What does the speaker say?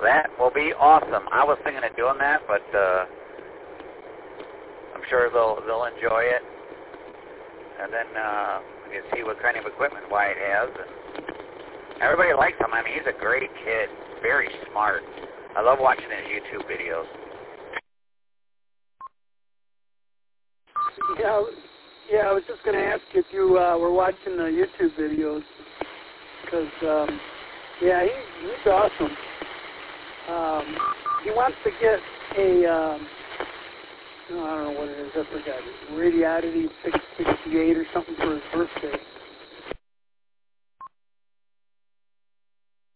That will be awesome. I was thinking of doing that, but I'm sure they'll enjoy it. And then you can see what kind of equipment Wyatt has. And everybody likes him. I mean, he's a great kid, very smart. I love watching his YouTube videos. Yeah, I was just going to ask if you were watching the YouTube videos, because, he's awesome. He wants to get a, I don't know what it is, I forgot, Radiodity 668 or something for his birthday.